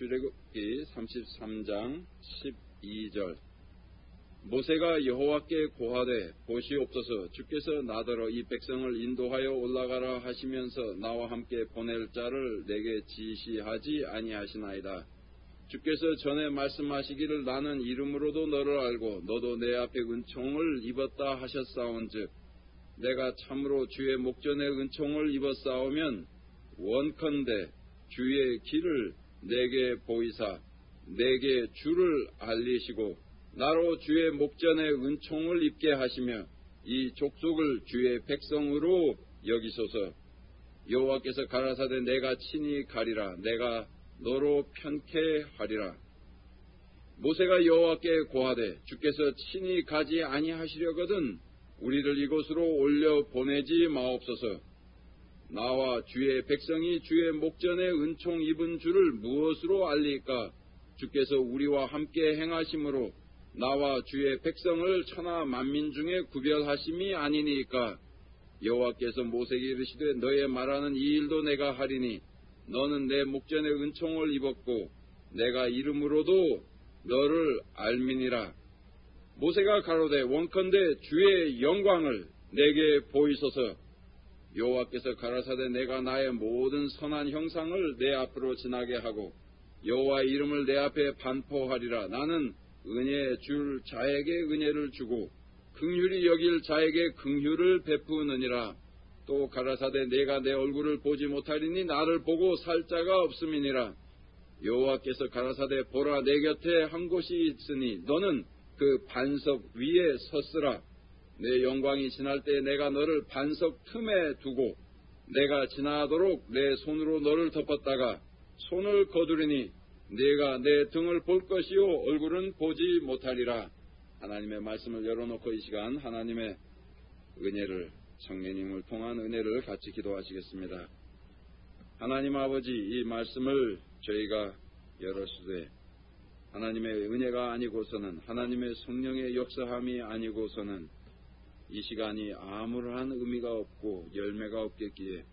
출애굽기 33장 12절. 모세가 여호와께 고하되 보시옵소서 주께서 나더러 이 백성을 인도하여 올라가라 하시면서 나와 함께 보낼 자를 내게 지시하지 아니하시나이다. 주께서 전에 말씀하시기를 나는 이름으로도 너를 알고 너도 내 앞에 은총을 입었다 하셨사온즉 내가 참으로 주의 목전에 은총을 입었사오면 원컨대 주의 길을 내게 보이사 내게 주를 알리시고 나로 주의 목전에 은총을 입게 하시며 이 족속을 주의 백성으로 여기소서. 여호와께서 가라사대 내가 친히 가리라 내가 너로 편케 하리라. 모세가 여호와께 고하되 주께서 친히 가지 아니하시려거든 우리를 이곳으로 올려 보내지 마옵소서. 나와 주의 백성이 주의 목전에 은총 입은 줄을 무엇으로 알리까? 주께서 우리와 함께 행하심으로 나와 주의 백성을 천하 만민 중에 구별하심이 아니니까. 여호와께서 모세에게 이르시되 너의 말하는 이 일도 내가 하리니 너는 내 목전에 은총을 입었고 내가 이름으로도 너를 알미니라. 모세가 가로되 원컨대 주의 영광을 내게 보이소서. 여호와께서 가라사대 내가 나의 모든 선한 형상을 내 앞으로 지나게 하고 여호와의 이름을 내 앞에 반포하리라. 나는 은혜 줄 자에게 은혜를 주고 긍휼히 여길 자에게 긍휼을 베푸느니라. 또 가라사대 내가 내 얼굴을 보지 못하리니 나를 보고 살 자가 없음이니라. 여호와께서 가라사대 보라 내 곁에 한 곳이 있으니 너는 그 반석 위에 섰으라. 내 영광이 지날 때 내가 너를 반석 틈에 두고 내가 지나도록 내 손으로 너를 덮었다가 손을 거두리니 네가 내 등을 볼 것이요 얼굴은 보지 못하리라. 하나님의 말씀을 열어놓고 이 시간 하나님의 은혜를 성령님을 통한 은혜를 같이 기도하시겠습니다. 하나님 아버지 이 말씀을 저희가 열었으되 하나님의 은혜가 아니고서는 하나님의 성령의 역사함이 아니고서는 이 시간이 아무런 의미가 없고 열매가 없겠기에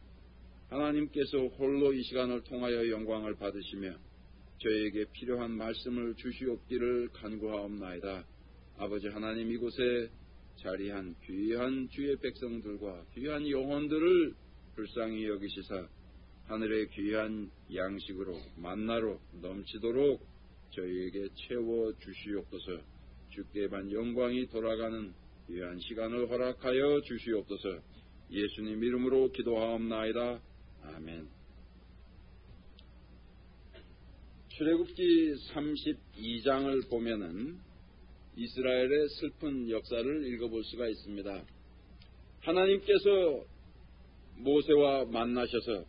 하나님께서 홀로 이 시간을 통하여 영광을 받으시며 저에게 필요한 말씀을 주시옵기를 간구하옵나이다. 아버지 하나님 이곳에 자리한 귀한 주의 백성들과 귀한 영혼들을 불쌍히 여기시사 하늘의 귀한 양식으로 만나로 넘치도록 저희에게 채워 주시옵소서. 주께만 영광이 돌아가는 귀한 시간을 허락하여 주시옵소서. 예수님 이름으로 기도하옵나이다. 아멘. 출애굽기 32장을 보면은 이스라엘의 슬픈 역사를 읽어볼 수가 있습니다. 하나님께서 모세와 만나셔서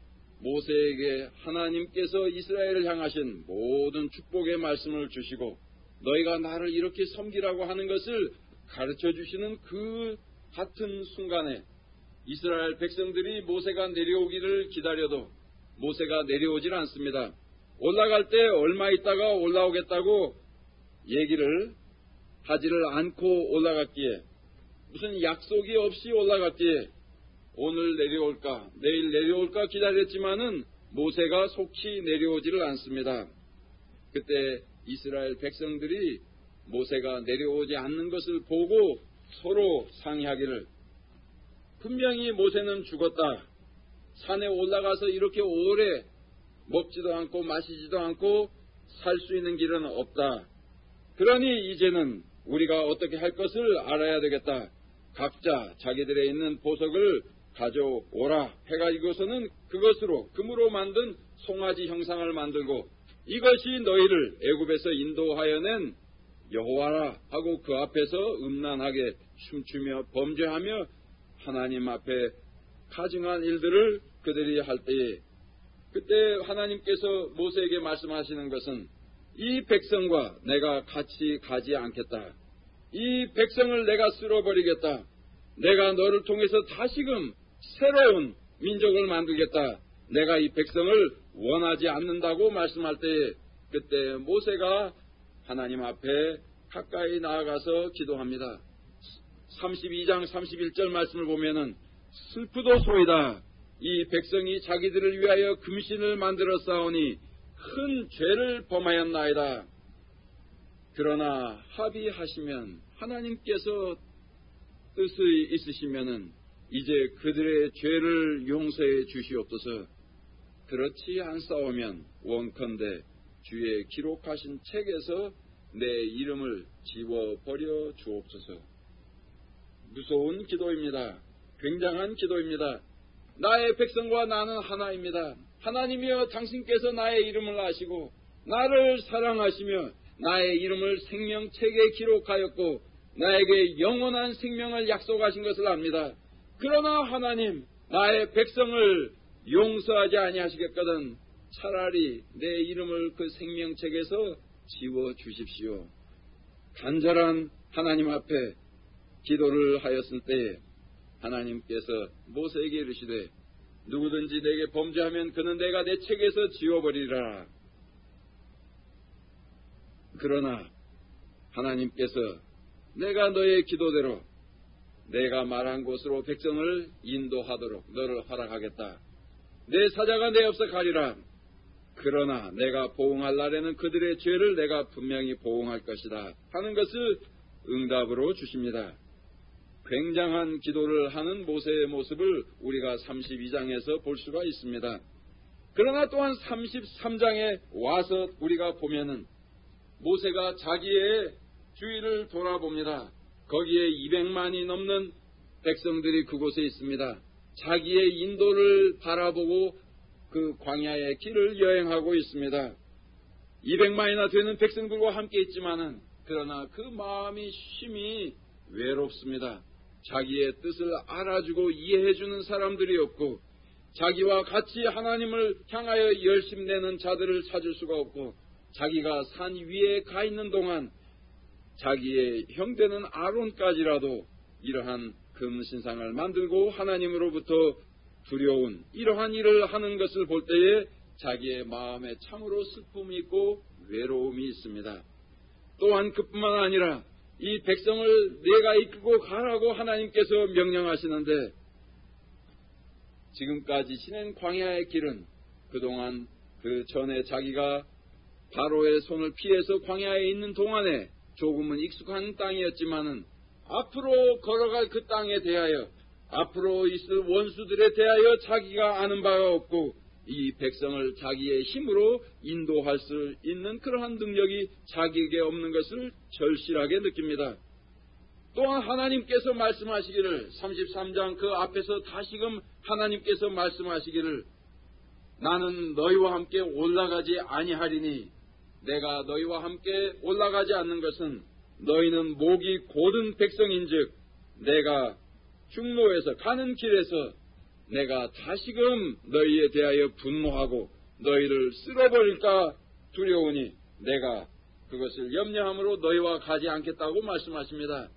모세에게 하나님께서 이스라엘을 향하신 모든 축복의 말씀을 주시고 너희가 나를 이렇게 섬기라고 하는 것을 가르쳐 주시는 그 같은 순간에 이스라엘 백성들이 모세가 내려오기를 기다려도 모세가 내려오질 않습니다. 올라갈 때 얼마 있다가 올라오겠다고 얘기를 하지를 않고 올라갔기에 무슨 약속이 없이 올라갔기에 오늘 내려올까 내일 내려올까 기다렸지만은 모세가 속히 내려오지를 않습니다. 그때 이스라엘 백성들이 모세가 내려오지 않는 것을 보고 서로 상의하기를 분명히 모세는 죽었다. 산에 올라가서 이렇게 오래 먹지도 않고 마시지도 않고 살 수 있는 길은 없다. 그러니 이제는 우리가 어떻게 할 것을 알아야 되겠다. 각자 자기들에 있는 보석을 가져오라 해가지고서는 그것으로 금으로 만든 송아지 형상을 만들고 이것이 너희를 애굽에서 인도하여 낸 여호와라 하고 그 앞에서 음란하게 춤추며 범죄하며 하나님 앞에 가증한 일들을 그들이 할 때에 그때 하나님께서 모세에게 말씀하시는 것은 이 백성과 내가 같이 가지 않겠다. 이 백성을 내가 쓸어버리겠다. 내가 너를 통해서 다시금 새로운 민족을 만들겠다. 내가 이 백성을 원하지 않는다고 말씀할 때에 그때 모세가 하나님 앞에 가까이 나아가서 기도합니다. 32장 31절 말씀을 보면은 슬프도소이다. 이 백성이 자기들을 위하여 금신을 만들어 싸우니 큰 죄를 범하였나이다. 그러나 합의하시면 하나님께서 뜻이 있으시면은 이제 그들의 죄를 용서해 주시옵소서. 그렇지 않사오면 원컨대 주의 기록하신 책에서 내 이름을 지워버려 주옵소서. 무서운 기도입니다. 굉장한 기도입니다. 나의 백성과 나는 하나입니다. 하나님이여, 당신께서 나의 이름을 아시고 나를 사랑하시며 나의 이름을 생명책에 기록하였고 나에게 영원한 생명을 약속하신 것을 압니다. 그러나 하나님, 나의 백성을 용서하지 아니하시겠거든 차라리 내 이름을 그 생명책에서 지워주십시오. 간절한 하나님 앞에 기도를 하였을 때에 하나님께서 모세에게 이르시되 누구든지 내게 범죄하면 그는 내가 내 책에서 지워버리라. 그러나 하나님께서 내가 너의 기도대로 내가 말한 곳으로 백성을 인도하도록 너를 허락하겠다. 내 사자가 내 앞서 가리라. 그러나 내가 보응할 날에는 그들의 죄를 내가 분명히 보응할 것이다 하는 것을 응답으로 주십니다. 굉장한 기도를 하는 모세의 모습을 우리가 32장에서 볼 수가 있습니다. 그러나 또한 33장에 와서 우리가 보면은 모세가 자기의 주위를 돌아봅니다. 거기에 200만이 넘는 백성들이 그곳에 있습니다. 자기의 인도를 바라보고 그 광야의 길을 여행하고 있습니다. 200만이나 되는 백성들과 함께 있지만은 그러나 그 마음이 심히 외롭습니다. 자기의 뜻을 알아주고 이해해주는 사람들이 없고 자기와 같이 하나님을 향하여 열심내는 자들을 찾을 수가 없고 자기가 산 위에 가 있는 동안 자기의 형되는 아론까지라도 이러한 금신상을 만들고 하나님으로부터 두려운 이러한 일을 하는 것을 볼 때에 자기의 마음에 참으로 슬픔이 있고 외로움이 있습니다. 또한 그뿐만 아니라 이 백성을 내가 이끌고 가라고 하나님께서 명령하시는데 지금까지 지낸 광야의 길은 그동안 그 전에 자기가 바로의 손을 피해서 광야에 있는 동안에 조금은 익숙한 땅이었지만은 앞으로 걸어갈 그 땅에 대하여 앞으로 있을 원수들에 대하여 자기가 아는 바가 없고 이 백성을 자기의 힘으로 인도할 수 있는 그러한 능력이 자기에게 없는 것을 절실하게 느낍니다. 또한 하나님께서 말씀하시기를 33장 그 앞에서 다시금 하나님께서 말씀하시기를 나는 너희와 함께 올라가지 아니하리니 내가 너희와 함께 올라가지 않는 것은 너희는 목이 곧은 백성인즉 내가 중로에서 가는 길에서 내가 다시금 너희에 대하여 분노하고 너희를 쓸어버릴까 두려우니 내가 그것을 염려함으로 너희와 가지 않겠다고 말씀하십니다.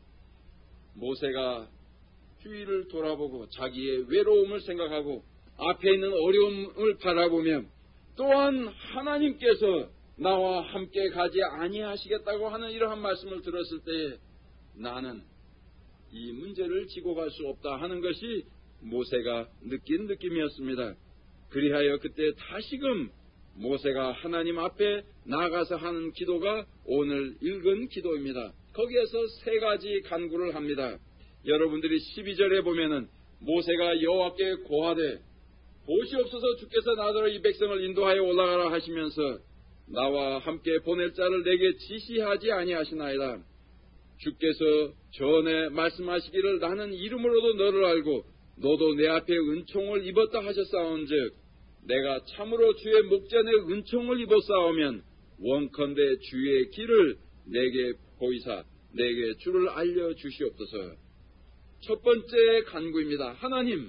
모세가 주위를 돌아보고 자기의 외로움을 생각하고 앞에 있는 어려움을 바라보며 또한 하나님께서 나와 함께 가지 아니하시겠다고 하는 이러한 말씀을 들었을 때에 나는 이 문제를 지고 갈 수 없다 하는 것이 모세가 느낀 느낌이었습니다. 그리하여 그때 다시금 모세가 하나님 앞에 나가서 하는 기도가 오늘 읽은 기도입니다. 거기에서 세 가지 간구를 합니다. 여러분들이 12절에 보면은 모세가 여호와께 고하되 보시옵소서 주께서 나더러 이 백성을 인도하여 올라가라 하시면서 나와 함께 보낼 자를 내게 지시하지 아니하시나이다. 주께서 전에 말씀하시기를 나는 이름으로도 너를 알고 너도 내 앞에 은총을 입었다 하셨사온즉 내가 참으로 주의 목전에 은총을 입었사오면 원컨대 주의 길을 내게 보이사 내게 주를 알려주시옵소서. 첫 번째 간구입니다. 하나님,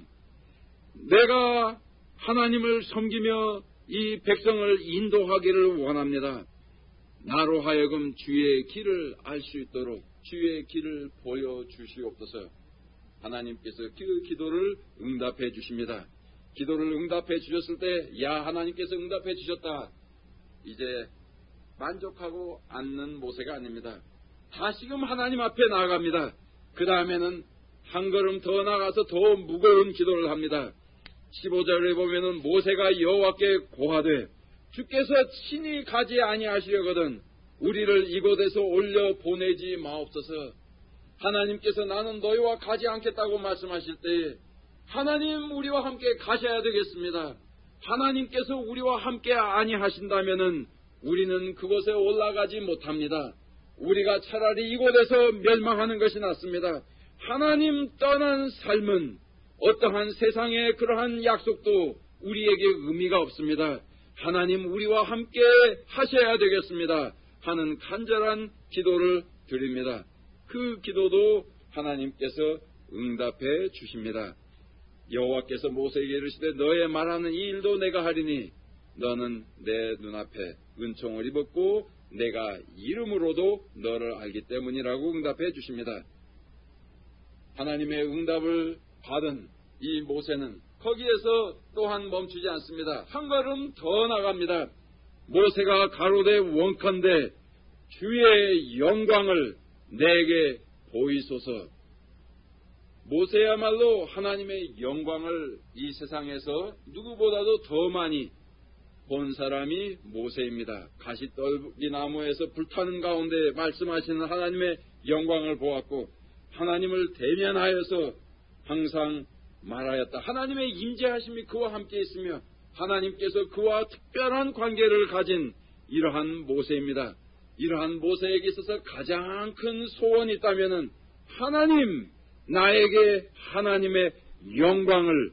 내가 하나님을 섬기며 이 백성을 인도하기를 원합니다. 나로 하여금 주의 길을 알 수 있도록 주의 길을 보여주시옵소서. 하나님께서 그 기도를 응답해 주십니다. 기도를 응답해 주셨을 때 야 하나님께서 응답해 주셨다. 이제 만족하고 앉는 모세가 아닙니다. 다시금 하나님 앞에 나아갑니다. 그 다음에는 한 걸음 더 나가서 더 무거운 기도를 합니다. 15절에 보면은 모세가 여호와께 고하되 주께서 친히 가지 아니하시려거든 우리를 이곳에서 올려 보내지 마옵소서. 하나님께서 나는 너희와 가지 않겠다고 말씀하실 때에 하나님 우리와 함께 가셔야 되겠습니다. 하나님께서 우리와 함께 아니하신다면은 우리는 그곳에 올라가지 못합니다. 우리가 차라리 이곳에서 멸망하는 것이 낫습니다. 하나님 떠난 삶은 어떠한 세상의 그러한 약속도 우리에게 의미가 없습니다. 하나님 우리와 함께 하셔야 되겠습니다 하는 간절한 기도를 드립니다. 그 기도도 하나님께서 응답해 주십니다. 여호와께서 모세에게 이르시되 너의 말하는 이 일도 내가 하리니 너는 내 눈앞에 은총을 입었고 내가 이름으로도 너를 알기 때문이라고 응답해 주십니다. 하나님의 응답을 받은 이 모세는 거기에서 또한 멈추지 않습니다. 한 걸음 더 나갑니다. 모세가 가로되 원컨대 주의 영광을 내게 보이소서. 모세야말로 하나님의 영광을 이 세상에서 누구보다도 더 많이 본 사람이 모세입니다. 가시떨기 나무에서 불타는 가운데 말씀하시는 하나님의 영광을 보았고 하나님을 대면하여서 항상 말하였다. 하나님의 임재하심이 그와 함께 있으며 하나님께서 그와 특별한 관계를 가진 이러한 모세입니다. 이러한 모세에게 있어서 가장 큰 소원이 있다면 하나님 나에게 하나님의 영광을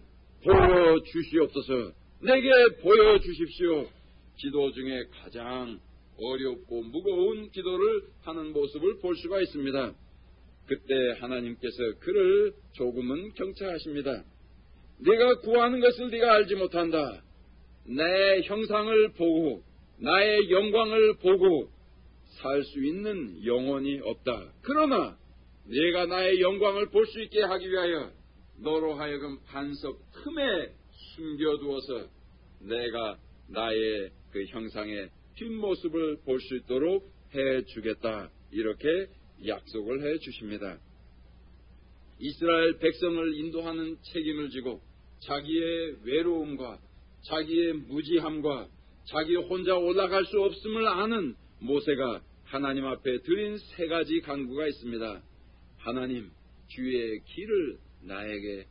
보여주시옵소서. 내게 보여주십시오. 기도 중에 가장 어렵고 무거운 기도를 하는 모습을 볼 수가 있습니다. 그때 하나님께서 그를 조금은 경차하십니다. 네가 구하는 것을 네가 알지 못한다. 내 형상을 보고 나의 영광을 보고 살 수 있는 영혼이 없다. 그러나 네가 나의 영광을 볼 수 있게 하기 위하여 너로 하여금 반석 틈에 숨겨두어서 내가 나의 그 형상의 뒷모습을 볼 수 있도록 해주겠다. 이렇게 약속을 해주십니다. 이스라엘 백성을 인도하는 책임을 지고 자기의 외로움과 자기의 무지함과 자기 혼자 올라갈 수 없음을 아는 모세가 하나님 앞에 드린 세 가지 간구가 있습니다. 하나님, 주의 길을 나에게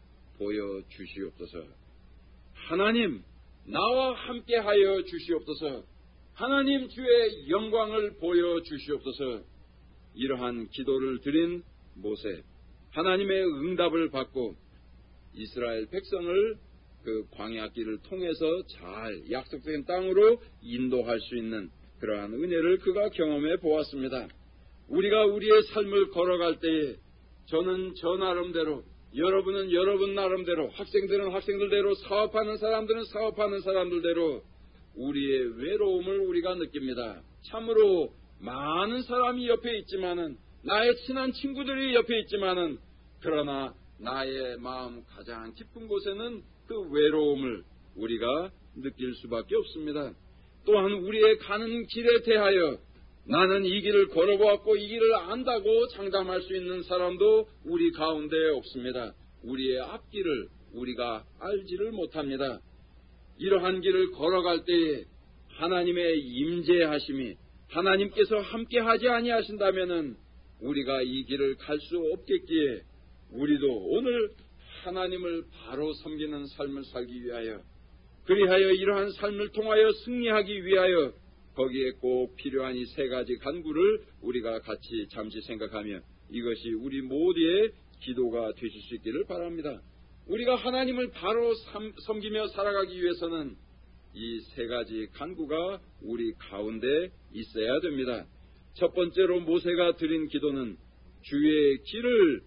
보여주시옵소서. 하나님, 나와 함께하여 주시옵소서. 하나님, 주의 영광을 보여주시옵소서. 이러한 기도를 드린 모세, 하나님의 응답을 받고 이스라엘 백성을 그 광야길을 통해서 잘 약속된 땅으로 인도할 수 있는 그러한 은혜를 그가 경험해 보았습니다. 우리가 우리의 삶을 걸어갈 때에 저는 저 나름대로, 여러분은 여러분 나름대로, 학생들은 학생들대로, 사업하는 사람들은 사업하는 사람들대로 우리의 외로움을 우리가 느낍니다. 참으로 많은 사람이 옆에 있지만은, 나의 친한 친구들이 옆에 있지만은, 그러나 나의 마음 가장 깊은 곳에는 그 외로움을 우리가 느낄 수밖에 없습니다. 또한 우리의 가는 길에 대하여 나는 이 길을 걸어보았고 이 길을 안다고 장담할 수 있는 사람도 우리 가운데 없습니다. 우리의 앞길을 우리가 알지를 못합니다. 이러한 길을 걸어갈 때에 하나님의 임재하심이, 하나님께서 함께하지 아니하신다면은 우리가 이 길을 갈 수 없겠기에 우리도 오늘 하나님을 바로 섬기는 삶을 살기 위하여, 그리하여 이러한 삶을 통하여 승리하기 위하여 거기에 꼭 필요한 이 세 가지 간구를 우리가 같이 잠시 생각하며 이것이 우리 모두의 기도가 되실 수 있기를 바랍니다. 우리가 하나님을 바로 섬기며 살아가기 위해서는 이 세 가지 간구가 우리 가운데 있어야 됩니다. 첫 번째로 모세가 드린 기도는 주의 길을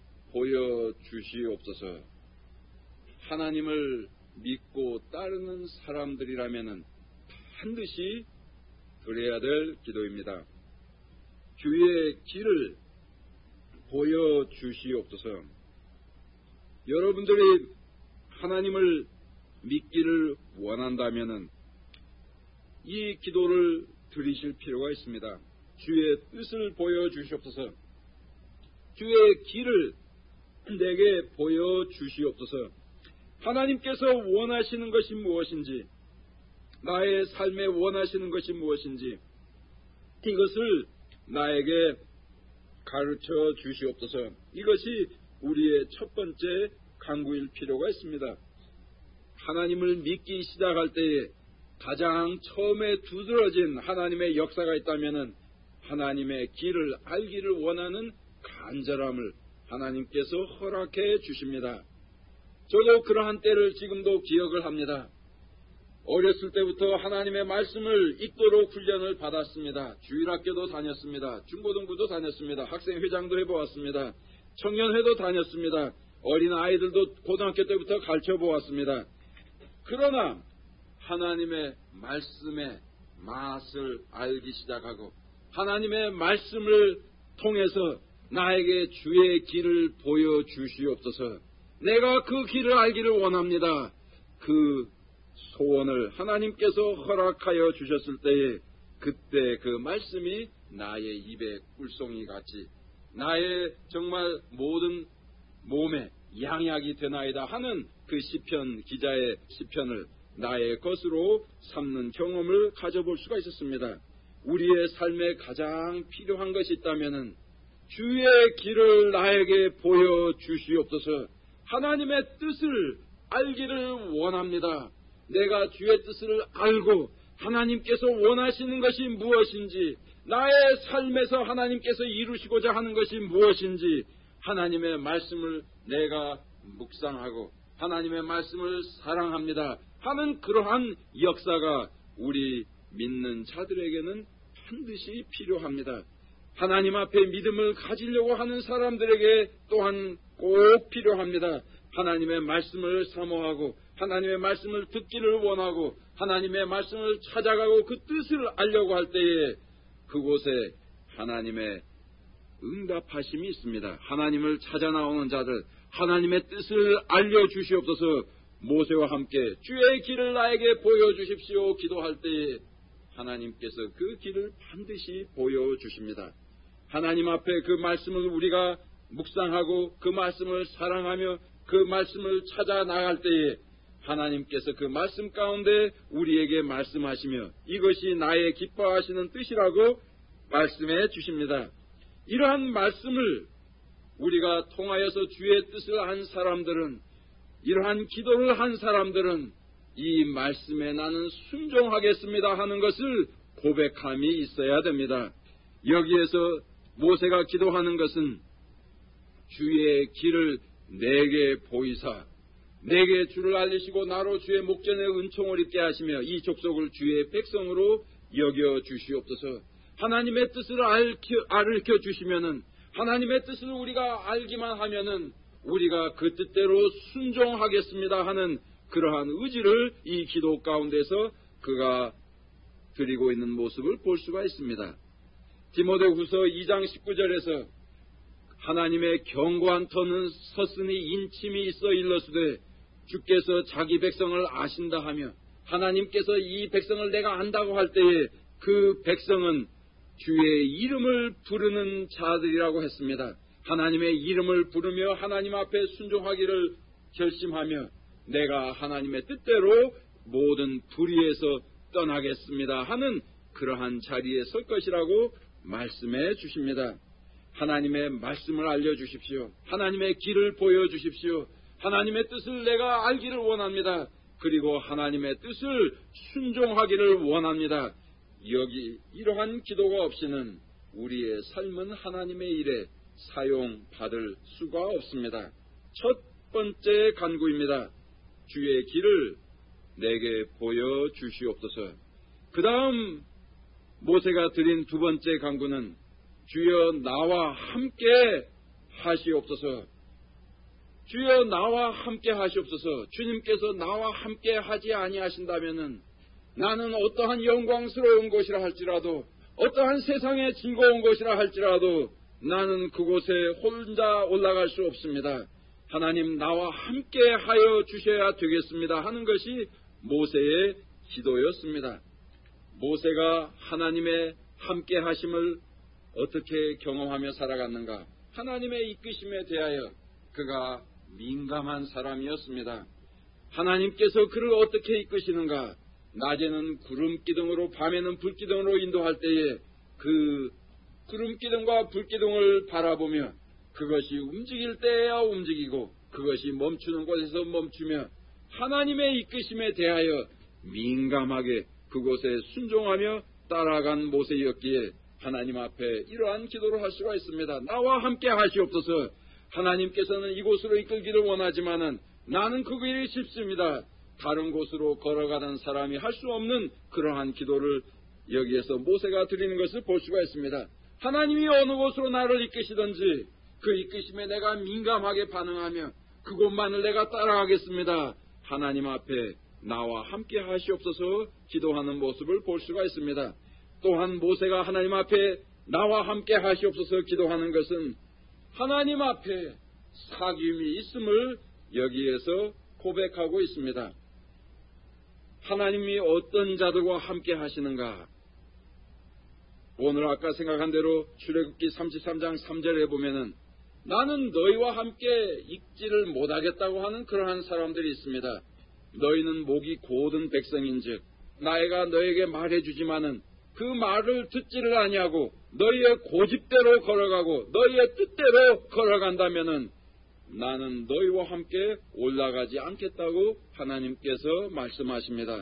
보여주시옵소서. 하나님을 믿고 따르는 사람들이라면 반드시 드려야 될 기도입니다. 주의 길을 보여주시옵소서. 여러분들이 하나님을 믿기를 원한다면 이 기도를 드리실 필요가 있습니다. 주의 뜻을 보여주시옵소서. 주의 길을 내게 보여주시옵소서. 하나님께서 원하시는 것이 무엇인지, 나의 삶에 원하시는 것이 무엇인지 이것을 나에게 가르쳐 주시옵소서. 이것이 우리의 첫 번째 간구일 필요가 있습니다. 하나님을 믿기 시작할 때에 가장 처음에 두드러진 하나님의 역사가 있다면 하나님의 길을 알기를 원하는 간절함을 하나님께서 허락해 주십니다. 저도 그러한 때를 지금도 기억을 합니다. 어렸을 때부터 하나님의 말씀을 읽도록 훈련을 받았습니다. 주일학교도 다녔습니다. 중고등부도 다녔습니다. 학생회장도 해보았습니다. 청년회도 다녔습니다. 어린 아이들도 고등학교 때부터 가르쳐보았습니다. 그러나 하나님의 말씀의 맛을 알기 시작하고 하나님의 말씀을 통해서 나에게 주의 길을 보여주시옵소서. 내가 그 길을 알기를 원합니다. 그 소원을 하나님께서 허락하여 주셨을 때에 그때 그 말씀이 나의 입에 꿀송이 같이 나의 정말 모든 몸에 양약이 되나이다 하는 그 시편 기자의 시편을 나의 것으로 삼는 경험을 가져볼 수가 있었습니다. 우리의 삶에 가장 필요한 것이 있다면 주의 길을 나에게 보여주시옵소서. 하나님의 뜻을 알기를 원합니다. 내가 주의 뜻을 알고 하나님께서 원하시는 것이 무엇인지, 나의 삶에서 하나님께서 이루시고자 하는 것이 무엇인지 하나님의 말씀을 내가 묵상하고 하나님의 말씀을 사랑합니다 하는 그러한 역사가 우리 믿는 자들에게는 반드시 필요합니다. 하나님 앞에 믿음을 가지려고 하는 사람들에게 또한 꼭 필요합니다. 하나님의 말씀을 사모하고 하나님의 말씀을 듣기를 원하고 하나님의 말씀을 찾아가고 그 뜻을 알려고 할 때에 그곳에 하나님의 응답하심이 있습니다. 하나님을 찾아 나오는 자들, 하나님의 뜻을 알려주시옵소서. 모세와 함께 주의 길을 나에게 보여주십시오 기도할 때에 하나님께서 그 길을 반드시 보여주십니다. 하나님 앞에 그 말씀을 우리가 묵상하고 그 말씀을 사랑하며 그 말씀을 찾아 나갈 때에 하나님께서 그 말씀 가운데 우리에게 말씀하시며 이것이 나의 기뻐하시는 뜻이라고 말씀해 주십니다. 이러한 말씀을 우리가 통하여서 주의 뜻을 한 사람들은, 이러한 기도를 한 사람들은 이 말씀에 나는 순종하겠습니다 하는 것을 고백함이 있어야 됩니다. 여기에서 모세가 기도하는 것은 주의 길을 내게 보이사 내게 주를 알리시고 나로 주의 목전에 은총을 입게 하시며 이 족속을 주의 백성으로 여겨 주시옵소서. 하나님의 뜻을 알려 주시면은, 하나님의 뜻을 우리가 알기만 하면은 우리가 그 뜻대로 순종하겠습니다 하는 그러한 의지를 이 기도 가운데서 그가 드리고 있는 모습을 볼 수가 있습니다. 디모데후서 2장 19절에서 하나님의 견고한 터는 섰으니 인침이 있어 일러스되 주께서 자기 백성을 아신다 하며, 하나님께서 이 백성을 내가 안다고 할 때에 그 백성은 주의 이름을 부르는 자들이라고 했습니다. 하나님의 이름을 부르며 하나님 앞에 순종하기를 결심하며 내가 하나님의 뜻대로 모든 불의에서 떠나겠습니다 하는 그러한 자리에 설 것이라고 말씀해 주십니다. 하나님의 말씀을 알려주십시오. 하나님의 길을 보여주십시오. 하나님의 뜻을 내가 알기를 원합니다. 그리고 하나님의 뜻을 순종하기를 원합니다. 여기 이러한 기도가 없이는 우리의 삶은 하나님의 일에 사용받을 수가 없습니다. 첫 번째 간구입니다. 주의 길을 내게 보여주시옵소서. 그 다음 모세가 드린 두 번째 간구는 주여 나와 함께 하시옵소서. 주여 나와 함께 하시옵소서. 주님께서 나와 함께 하지 아니하신다면은 나는 어떠한 영광스러운 것이라 할지라도, 어떠한 세상의 즐거운 것이라 할지라도 나는 그곳에 혼자 올라갈 수 없습니다. 하나님 나와 함께 하여 주셔야 되겠습니다 하는 것이 모세의 기도였습니다. 모세가 하나님의 함께 하심을 어떻게 경험하며 살아갔는가? 하나님의 이끄심에 대하여 그가 민감한 사람이었습니다. 하나님께서 그를 어떻게 이끄시는가? 낮에는 구름기둥으로 밤에는 불기둥으로 인도할 때에 그 구름기둥과 불기둥을 바라보며 그것이 움직일 때야 움직이고 그것이 멈추는 곳에서 멈추며 하나님의 이끄심에 대하여 민감하게 그곳에 순종하며 따라간 모세였기에 하나님 앞에 이러한 기도를 할 수가 있습니다. 나와 함께 하시옵소서. 하나님께서는 이곳으로 이끌기를 원하지만은 나는 그 길이 쉽습니다. 다른 곳으로 걸어가는 사람이 할 수 없는 그러한 기도를 여기에서 모세가 드리는 것을 볼 수가 있습니다. 하나님이 어느 곳으로 나를 이끄시든지 그 이끄심에 내가 민감하게 반응하며 그곳만을 내가 따라가겠습니다. 하나님 앞에 나와 함께 하시옵소서 기도하는 모습을 볼 수가 있습니다. 또한 모세가 하나님 앞에 나와 함께 하시옵소서 기도하는 것은 하나님 앞에 사귐이 있음을 여기에서 고백하고 있습니다. 하나님이 어떤 자들과 함께 하시는가? 오늘 아까 생각한 대로 출애굽기 33장 3절에 보면은 나는 너희와 함께 있지를 못하겠다고 하는 그러한 사람들이 있습니다. 너희는 목이 고든 백성인즉 나이가 너에게 말해주지만은 그 말을 듣지를 아니하고 너희의 고집대로 걸어가고 너희의 뜻대로 걸어간다면은 나는 너희와 함께 올라가지 않겠다고 하나님께서 말씀하십니다.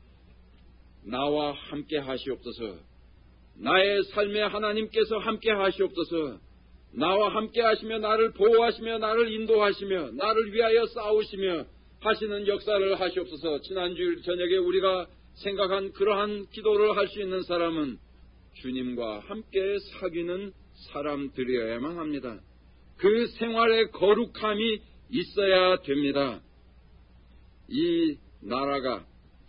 나와 함께 하시옵소서. 나의 삶에 하나님께서 함께 하시옵소서. 나와 함께 하시며 나를 보호하시며 나를 인도하시며 나를 위하여 싸우시며 하시는 역사를 하시옵소서. 지난주 저녁에 우리가 생각한 그러한 기도를 할 수 있는 사람은 주님과 함께 사귀는 사람들이어야만 합니다. 그 생활의 거룩함이 있어야 됩니다. 이 나라가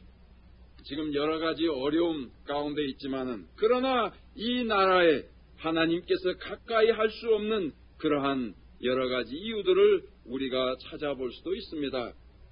지금 여러 가지 어려움 가운데 있지만은 그러나 이 나라에 하나님께서 가까이 할 수 없는 그러한 여러 가지 이유들을 우리가 찾아볼 수도 있습니다.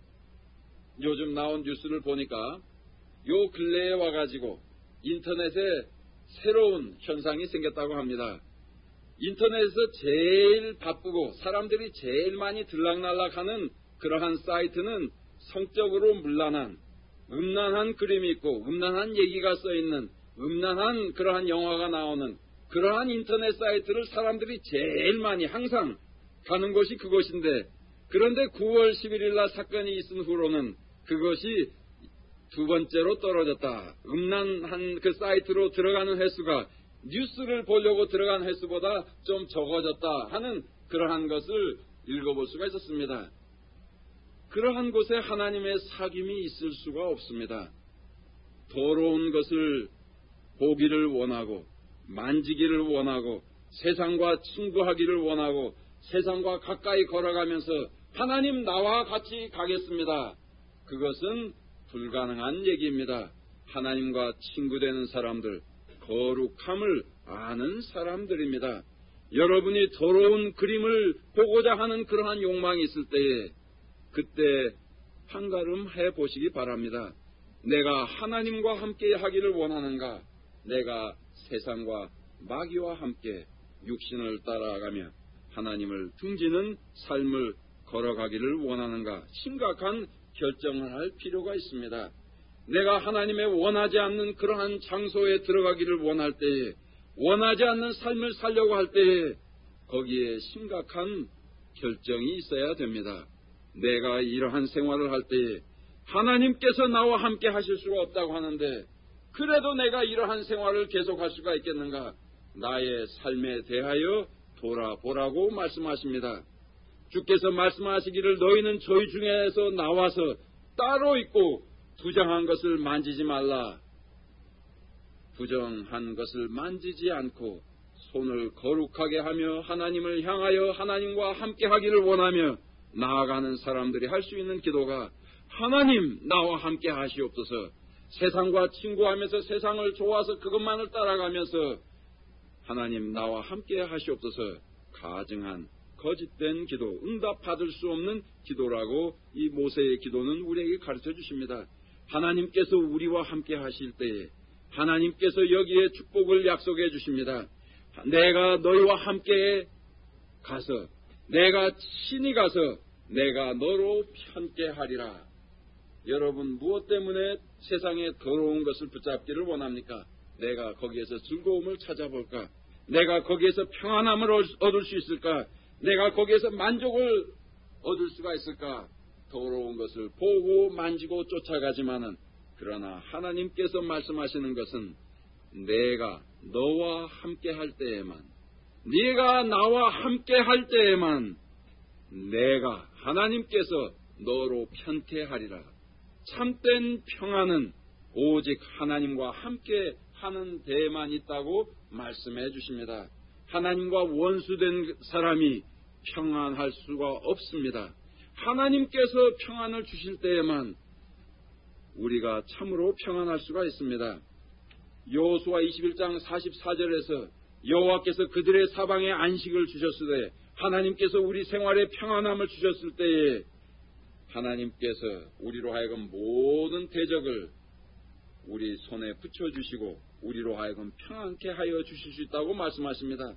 요즘 나온 뉴스를 보니까 요 근래에 와가지고 인터넷에 새로운 현상이 생겼다고 합니다. 인터넷에서 제일 바쁘고 사람들이 제일 많이 들락날락하는 그러한 사이트는 성적으로 문란한 음란한 그림이 있고 음란한 얘기가 써있는 음란한 그러한 영화가 나오는 그러한 인터넷 사이트를 사람들이 제일 많이 항상 가는 곳이 그곳인데 그런데 9월 11일 날 사건이 있은 후로는 그것이 두 번째로 떨어졌다. 음란한 그 사이트로 들어가는 횟수가 뉴스를 보려고 들어간 횟수보다 좀 적어졌다 하는 그러한 것을 읽어볼 수가 있었습니다. 그러한 곳에 하나님의 사귐이 있을 수가 없습니다. 더러운 것을 보기를 원하고 만지기를 원하고 세상과 친구하기를 원하고 세상과 가까이 걸어가면서 하나님 나와 같이 가겠습니다. 그것은 불가능한 얘기입니다. 하나님과 친구되는 사람들, 거룩함을 아는 사람들입니다. 여러분이 더러운 그림을 보고자 하는 그러한 욕망이 있을 때에 그때 한가름 해보시기 바랍니다. 내가 하나님과 함께 하기를 원하는가? 내가 세상과 마귀와 함께 육신을 따라가며 하나님을 등지는 삶을 걸어가기를 원하는가? 심각한 결정을 할 필요가 있습니다. 내가 하나님의 원하지 않는 그러한 장소에 들어가기를 원할 때에 원하지 않는 삶을 살려고 할 때에 거기에 심각한 결정이 있어야 됩니다. 내가 이러한 생활을 할 때에 하나님께서 나와 함께 하실 수가 없다고 하는데 그래도 내가 이러한 생활을 계속할 수가 있겠는가? 나의 삶에 대하여 돌아보라고 말씀하십니다. 주께서 말씀하시기를 너희는 저희 중에서 나와서 따로 있고 부정한 것을 만지지 말라. 부정한 것을 만지지 않고 손을 거룩하게 하며 하나님을 향하여 하나님과 함께 하기를 원하며 나아가는 사람들이 할 수 있는 기도가 하나님 나와 함께 하시옵소서. 세상과 친구하면서 세상을 좋아서 그것만을 따라가면서 하나님 나와 함께 하시옵소서. 가증한 거짓된 기도, 응답받을 수 없는 기도라고 이 모세의 기도는 우리에게 가르쳐 주십니다. 하나님께서 우리와 함께 하실 때에 하나님께서 여기에 축복을 약속해 주십니다. 내가 너희와 함께 가서 내가 친히 가서 내가 너로 함께 하리라. 여러분 무엇 때문에 세상에 더러운 것을 붙잡기를 원합니까? 내가 거기에서 즐거움을 찾아볼까? 내가 거기에서 평안함을 얻을 수 있을까? 내가 거기에서 만족을 얻을 수가 있을까? 더러운 것을 보고 만지고 쫓아가지만은, 그러나 하나님께서 말씀하시는 것은 내가 너와 함께 할 때에만, 네가 나와 함께 할 때에만 내가 하나님께서 너로 편케하리라. 참된 평안은 오직 하나님과 함께 하는 데에만 있다고 말씀해 주십니다. 하나님과 원수된 사람이 평안할 수가 없습니다. 하나님께서 평안을 주실 때에만 우리가 참으로 평안할 수가 있습니다. 여호수아 21장 44절에서 여호와께서 그들의 사방에 안식을 주셨으되 하나님께서 우리 생활에 평안함을 주셨을 때에 하나님께서 우리로 하여금 모든 대적을 우리 손에 붙여주시고 우리로 하여금 평안케 하여 주실 수 있다고 말씀하십니다.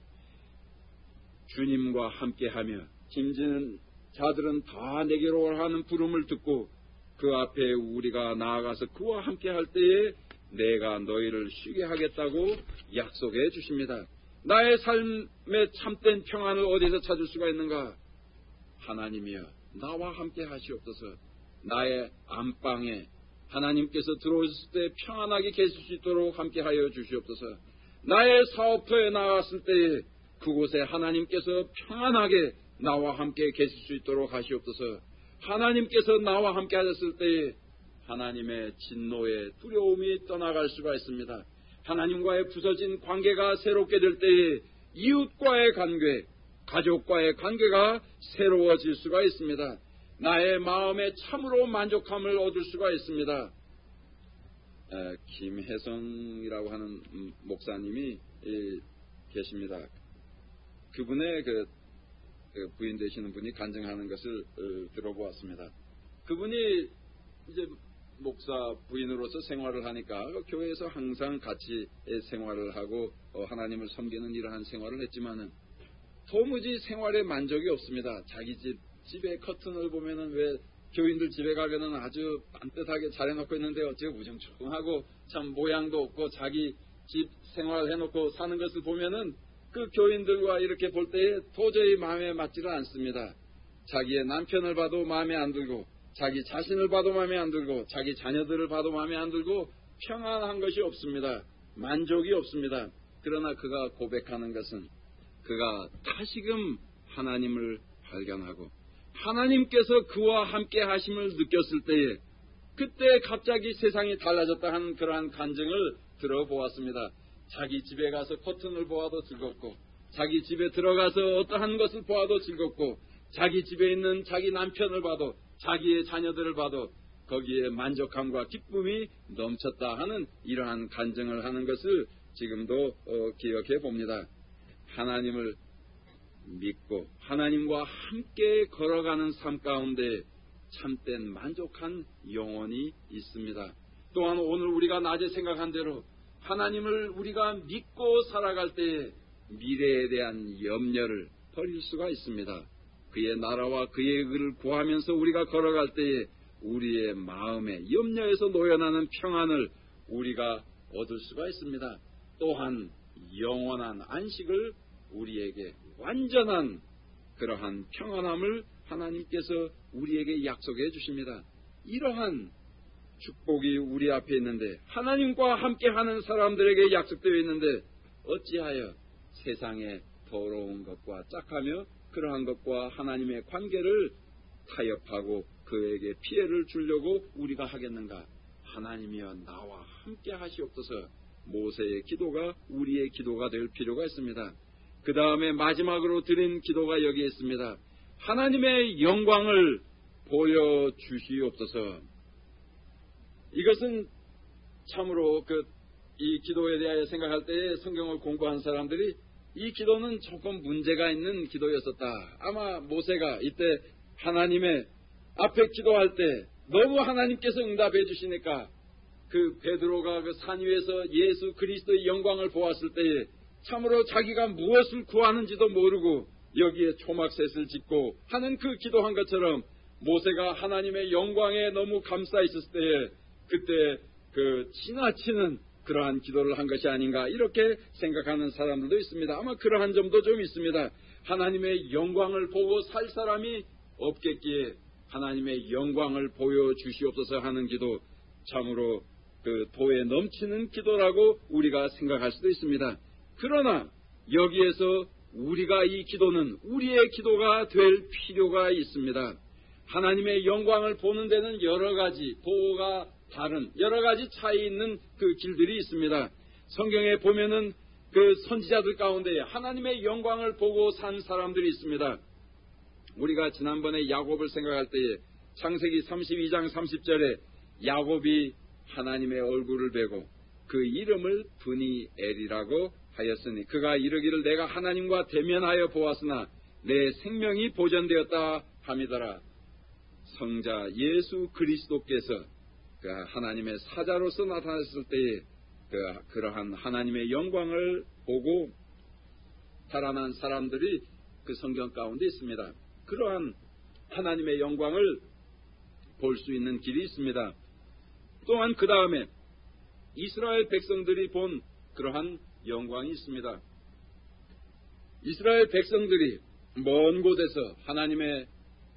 주님과 함께하며 힘지는 자들은 다 내게로 하는 부름을 듣고 그 앞에 우리가 나아가서 그와 함께할 때에 내가 너희를 쉬게 하겠다고 약속해 주십니다. 나의 삶의 참된 평안을 어디서 찾을 수가 있는가? 하나님이여 나와 함께 하시옵소서. 나의 안방에 하나님께서 들어오셨을 때 평안하게 계실 수 있도록 함께 하여 주시옵소서. 나의 사업터에 나갔을 때에 그곳에 하나님께서 평안하게 나와 함께 계실 수 있도록 하시옵소서. 하나님께서 나와 함께 하셨을 때에 하나님의 진노의 두려움이 떠나갈 수가 있습니다. 하나님과의 부서진 관계가 새롭게 될 때에 이웃과의 관계, 가족과의 관계가 새로워질 수가 있습니다. 나의 마음에 참으로 만족함을 얻을 수가 있습니다. 김혜성이라고 하는 목사님이 계십니다. 그분의 그 부인 되시는 분이 간증하는 것을 들어보았습니다. 그분이 이제 목사 부인으로서 생활을 하니까 교회에서 항상 같이 생활을 하고 하나님을 섬기는 이러한 생활을 했지만은 도무지 생활에 만족이 없습니다. 자기 집의 커튼을 보면은 왜 교인들 집에 가면은 아주 반듯하게 잘 해놓고 있는데 어째 우중충하고 참 모양도 없고 자기 집 생활해놓고 사는 것을 보면은 그 교인들과 이렇게 볼 때에 도저히 마음에 맞지를 않습니다. 자기의 남편을 봐도 마음에 안 들고 자기 자신을 봐도 마음에 안 들고 자기 자녀들을 봐도 마음에 안 들고 평안한 것이 없습니다. 만족이 없습니다. 그러나 그가 고백하는 것은 그가 다시금 하나님을 발견하고 하나님께서 그와 함께 하심을 느꼈을 때에 그때 갑자기 세상이 달라졌다 하는 그러한 간증을 들어보았습니다. 자기 집에 가서 커튼을 보아도 즐겁고 자기 집에 들어가서 어떠한 것을 보아도 즐겁고 자기 집에 있는 자기 남편을 봐도 자기의 자녀들을 봐도 거기에 만족함과 기쁨이 넘쳤다 하는 이러한 간증을 하는 것을 지금도 기억해 봅니다. 하나님을 믿고 하나님과 함께 걸어가는 삶 가운데 참된 만족한 영혼이 있습니다. 또한 오늘 우리가 낮에 생각한 대로 하나님을 우리가 믿고 살아갈 때에 미래에 대한 염려를 버릴 수가 있습니다. 그의 나라와 그의 의를 구하면서 우리가 걸어갈 때에 우리의 마음에 염려에서 노여나는 평안을 우리가 얻을 수가 있습니다. 또한 영원한 안식을 우리에게 완전한 그러한 평안함을 하나님께서 우리에게 약속해 주십니다. 이러한 축복이 우리 앞에 있는데 하나님과 함께하는 사람들에게 약속되어 있는데 어찌하여 세상의 더러운 것과 짝하며 그러한 것과 하나님의 관계를 타협하고 그에게 피해를 주려고 우리가 하겠는가? 하나님이여 나와 함께 하시옵소서. 모세의 기도가 우리의 기도가 될 필요가 있습니다. 그 다음에 마지막으로 드린 기도가 여기에 있습니다. 하나님의 영광을 보여주시옵소서. 이것은 참으로 이 기도에 대하여 생각할 때 성경을 공부한 사람들이 이 기도는 조금 문제가 있는 기도였었다. 아마 모세가 이때 하나님의 앞에 기도할 때 너무 하나님께서 응답해 주시니까 그 베드로가 그 산 위에서 예수 그리스도의 영광을 보았을 때에 참으로 자기가 무엇을 구하는지도 모르고 여기에 초막셋을 짓고 하는 그 기도한 것처럼 모세가 하나님의 영광에 너무 감싸 있었을 때에 그때 그 지나치는 그러한 기도를 한 것이 아닌가 이렇게 생각하는 사람들도 있습니다. 아마 그러한 점도 좀 있습니다. 하나님의 영광을 보고 살 사람이 없겠기에 하나님의 영광을 보여주시옵소서 하는 기도, 참으로 그 도에 넘치는 기도라고 우리가 생각할 수도 있습니다. 그러나 여기에서 우리가 이 기도는 우리의 기도가 될 필요가 있습니다. 하나님의 영광을 보는 데는 여러 가지 도가 다른 여러 가지 차이 있는 그 길들이 있습니다. 성경에 보면은 그 선지자들 가운데 하나님의 영광을 보고 산 사람들이 있습니다. 우리가 지난번에 야곱을 생각할 때에 창세기 32장 30절에 야곱이 하나님의 얼굴을 뵈고 그 이름을 브니엘이라고 하였으니 그가 이르기를 내가 하나님과 대면하여 보았으나 내 생명이 보존되었다 함이더라. 성자 예수 그리스도께서 그 하나님의 사자로서 나타났을 때에 그러한 하나님의 영광을 보고 살아난 사람들이 그 성경 가운데 있습니다. 그러한 하나님의 영광을 볼 수 있는 길이 있습니다. 또한 그 다음에 이스라엘 백성들이 본 그러한 영광이 있습니다. 이스라엘 백성들이 먼 곳에서 하나님의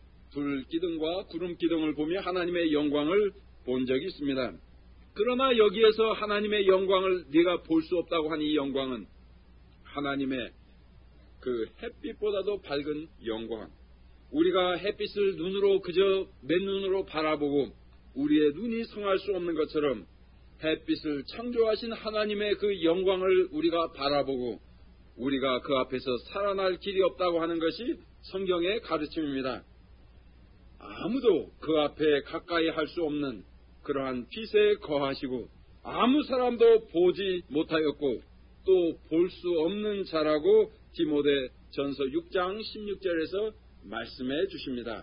불기둥과 구름기둥을 보며 하나님의 영광을 본 적이 있습니다. 그러나 여기에서 하나님의 영광을 네가 볼 수 없다고 한 이 영광은 하나님의 그 햇빛보다도 밝은 영광, 우리가 햇빛을 눈으로 그저 맨눈으로 바라보고 우리의 눈이 성할 수 없는 것처럼 햇빛을 창조하신 하나님의 그 영광을 우리가 바라보고 우리가 그 앞에서 살아날 길이 없다고 하는 것이 성경의 가르침입니다. 아무도 그 앞에 가까이 할 수 없는 그러한 빛에 거하시고 아무 사람도 보지 못하였고 또 볼 수 없는 자라고 디모데 전서 6장 16절에서 말씀해 주십니다.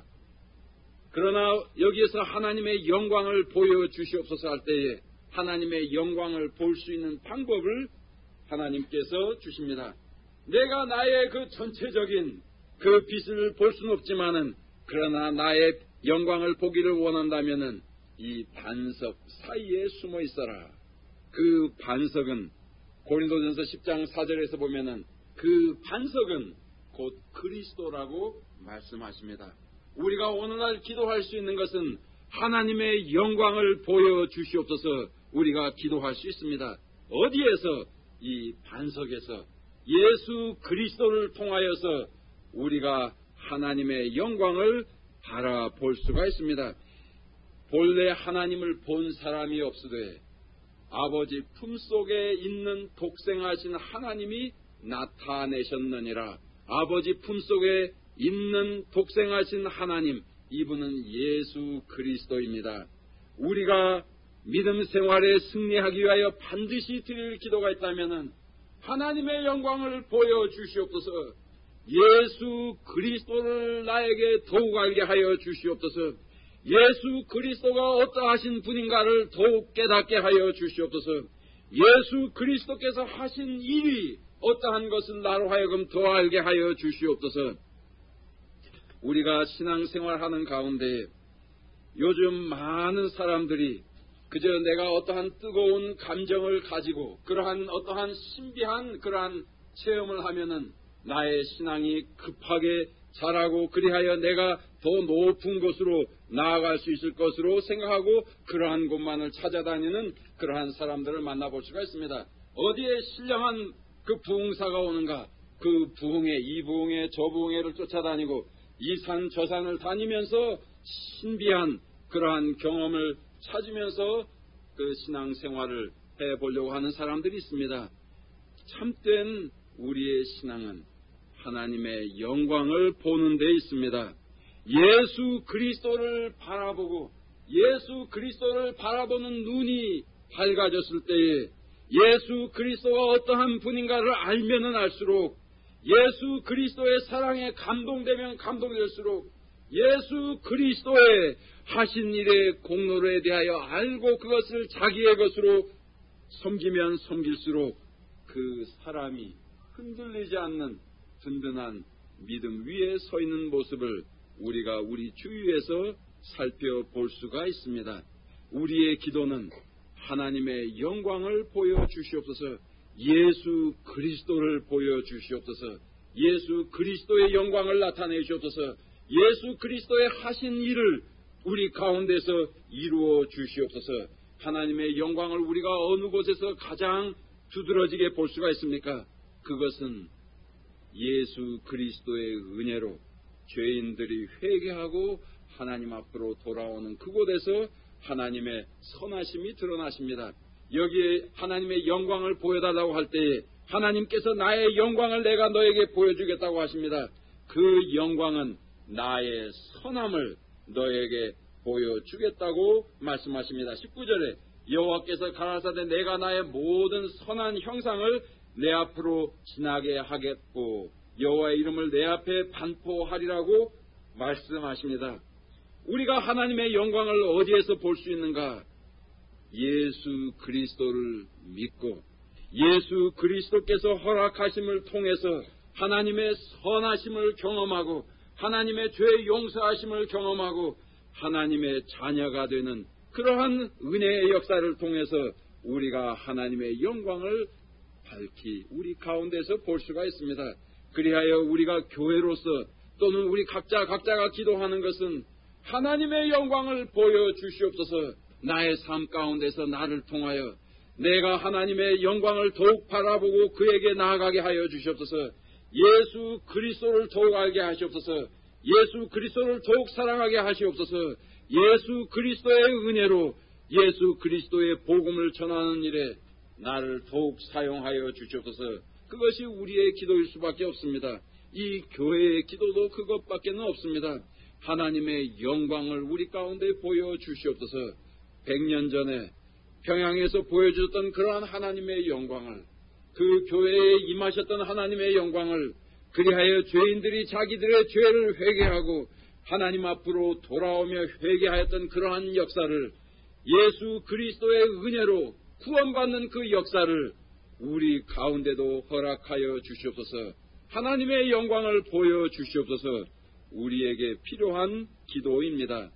그러나 여기에서 하나님의 영광을 보여주시옵소서 할 때에 하나님의 영광을 볼 수 있는 방법을 하나님께서 주십니다. 내가 나의 그 전체적인 그 빛을 볼 수는 없지만은 그러나 나의 영광을 보기를 원한다면은 이 반석 사이에 숨어 있어라. 그 반석은 고린도전서 10장 4절에서 보면은 그 반석은 곧 그리스도라고 말씀하십니다. 우리가 오늘날 기도할 수 있는 것은 하나님의 영광을 보여주시옵소서 우리가 기도할 수 있습니다. 어디에서? 이 반석에서 예수 그리스도를 통하여서 우리가 하나님의 영광을 바라볼 수가 있습니다. 본래 하나님을 본 사람이 없으되 아버지 품속에 있는 독생하신 하나님이 나타내셨느니라. 아버지 품속에 있는 독생하신 하나님, 이분은 예수 그리스도입니다. 우리가 믿음 생활에 승리하기 위하여 반드시 드릴 기도가 있다면 하나님의 영광을 보여주시옵소서. 예수 그리스도를 나에게 더욱 알게 하여 주시옵소서. 예수 그리스도가 어떠하신 분인가를 더욱 깨닫게 하여 주시옵소서. 예수 그리스도께서 하신 일이 어떠한 것을 나로 하여금 더 알게 하여 주시옵소서. 우리가 신앙생활하는 가운데 요즘 많은 사람들이 그저 내가 어떠한 뜨거운 감정을 가지고 그러한 어떠한 신비한 그러한 체험을 하면은 나의 신앙이 급하게 자라고 그리하여 내가 더 높은 곳으로 나아갈 수 있을 것으로 생각하고 그러한 곳만을 찾아다니는 그러한 사람들을 만나볼 수가 있습니다. 어디에 신령한 그 부흥사가 오는가, 그 부흥회, 이 부흥회, 저 부흥회를 쫓아다니고 이 산, 저 산을 다니면서 신비한 그러한 경험을 찾으면서 그 신앙생활을 해보려고 하는 사람들이 있습니다. 참된 우리의 신앙은 하나님의 영광을 보는 데 있습니다. 예수 그리스도를 바라보고 예수 그리스도를 바라보는 눈이 밝아졌을 때에 예수 그리스도가 어떠한 분인가를 알면은 알수록 예수 그리스도의 사랑에 감동되면 감동될수록 예수 그리스도의 하신 일의 공로에 대하여 알고 그것을 자기의 것으로 섬기면 섬길수록 그 사람이 흔들리지 않는 든든한 믿음 위에 서 있는 모습을 우리가 우리 주위에서 살펴볼 수가 있습니다. 우리의 기도는 하나님의 영광을 보여주시옵소서, 예수 그리스도를 보여주시옵소서, 예수 그리스도의 영광을 나타내 주시옵소서, 예수 그리스도의 하신 일을 우리 가운데서 이루어 주시옵소서. 하나님의 영광을 우리가 어느 곳에서 가장 두드러지게 볼 수가 있습니까? 그것은 예수 그리스도의 은혜로 죄인들이 회개하고 하나님 앞으로 돌아오는 그곳에서 하나님의 선하심이 드러나십니다. 여기에 하나님의 영광을 보여달라고 할 때에 하나님께서 나의 영광을 내가 너에게 보여주겠다고 하십니다. 그 영광은 나의 선함을 너에게 보여주겠다고 말씀하십니다. 19절에 여호와께서 가라사대 내가 나의 모든 선한 형상을 내 앞으로 지나게 하겠고 여호와의 이름을 내 앞에 반포하리라고 말씀하십니다. 우리가 하나님의 영광을 어디에서 볼 수 있는가? 예수 그리스도를 믿고 예수 그리스도께서 허락하심을 통해서 하나님의 선하심을 경험하고 하나님의 죄 용서하심을 경험하고 하나님의 자녀가 되는 그러한 은혜의 역사를 통해서 우리가 하나님의 영광을 밝히 우리 가운데서 볼 수가 있습니다. 그리하여 우리가 교회로서 또는 우리 각자가 기도하는 것은 하나님의 영광을 보여주시옵소서. 나의 삶 가운데서 나를 통하여 내가 하나님의 영광을 더욱 바라보고 그에게 나아가게 하여 주시옵소서. 예수 그리스도를 더욱 알게 하시옵소서. 예수 그리스도를 더욱 사랑하게 하시옵소서. 예수 그리스도의 은혜로 예수 그리스도의 복음을 전하는 일에 나를 더욱 사용하여 주시옵소서. 그것이 우리의 기도일 수밖에 없습니다. 이 교회의 기도도 그것밖에 없습니다. 하나님의 영광을 우리 가운데 보여주시옵소서. 100년 전에 평양에서 보여주셨던 그러한 하나님의 영광을, 그 교회에 임하셨던 하나님의 영광을, 그리하여 죄인들이 자기들의 죄를 회개하고 하나님 앞으로 돌아오며 회개하였던 그러한 역사를, 예수 그리스도의 은혜로 구원받는 그 역사를 우리 가운데도 허락하여 주시옵소서. 하나님의 영광을 보여주시옵소서. 우리에게 필요한 기도입니다.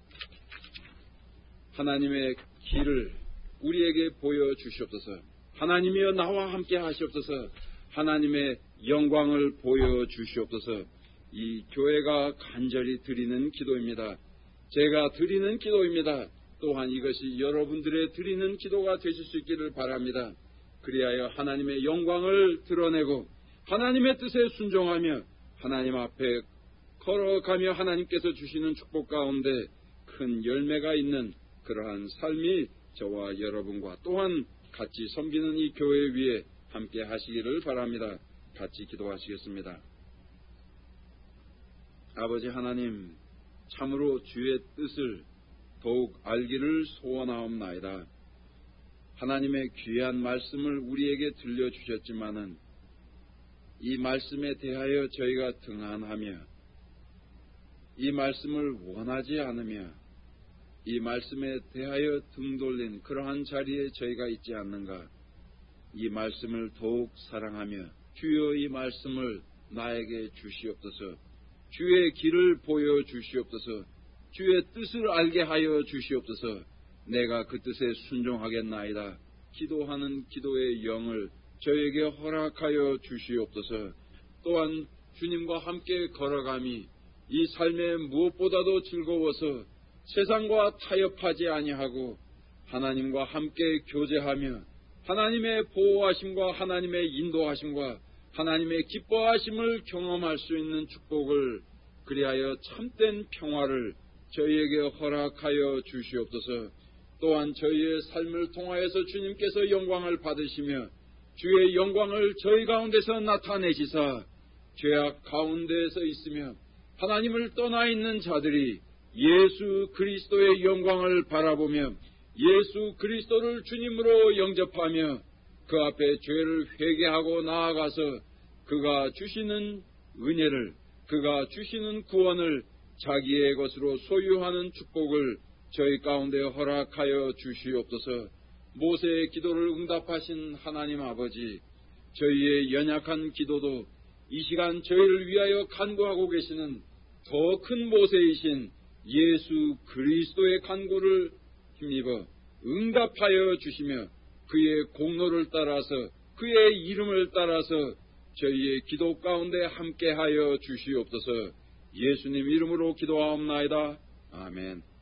하나님의 길을 우리에게 보여주시옵소서. 하나님이여 나와 함께 하시옵소서. 하나님의 영광을 보여주시옵소서. 이 교회가 간절히 드리는 기도입니다. 제가 드리는 기도입니다. 또한 이것이 여러분들의 드리는 기도가 되실 수 있기를 바랍니다. 그리하여 하나님의 영광을 드러내고 하나님의 뜻에 순종하며 하나님 앞에 걸어가며 하나님께서 주시는 축복 가운데 큰 열매가 있는 그러한 삶이 저와 여러분과 또한 같이 섬기는 이 교회 위에 함께 하시기를 바랍니다. 같이 기도하시겠습니다. 아버지 하나님, 참으로 주의 뜻을 더욱 알기를 소원하옵나이다. 하나님의 귀한 말씀을 우리에게 들려주셨지만은 이 말씀에 대하여 저희가 등한하며 이 말씀을 원하지 않으며 이 말씀에 대하여 등 돌린 그러한 자리에 저희가 있지 않는가. 이 말씀을 더욱 사랑하며 주여 이 말씀을 나에게 주시옵소서. 주의 길을 보여주시옵소서. 주의 뜻을 알게 하여 주시옵소서. 내가 그 뜻에 순종하겠나이다. 기도하는 기도의 영을 저에게 허락하여 주시옵소서. 또한 주님과 함께 걸어감이 이 삶에 무엇보다도 즐거워서 세상과 타협하지 아니하고 하나님과 함께 교제하며 하나님의 보호하심과 하나님의 인도하심과 하나님의 기뻐하심을 경험할 수 있는 축복을, 그리하여 참된 평화를 저희에게 허락하여 주시옵소서. 또한 저희의 삶을 통하여서 주님께서 영광을 받으시며 주의 영광을 저희 가운데서 나타내시사 죄악 가운데에서 있으며 하나님을 떠나 있는 자들이 예수 그리스도의 영광을 바라보며 예수 그리스도를 주님으로 영접하며 그 앞에 죄를 회개하고 나아가서 그가 주시는 은혜를, 그가 주시는 구원을 자기의 것으로 소유하는 축복을 저희 가운데 허락하여 주시옵소서. 모세의 기도를 응답하신 하나님 아버지, 저희의 연약한 기도도 이 시간 저희를 위하여 간구하고 계시는 더 큰 모세이신 예수 그리스도의 간구를 힘입어 응답하여 주시며 그의 공로를 따라서 그의 이름을 따라서 저희의 기도 가운데 함께하여 주시옵소서. 예수님 이름으로 기도하옵나이다. 아멘.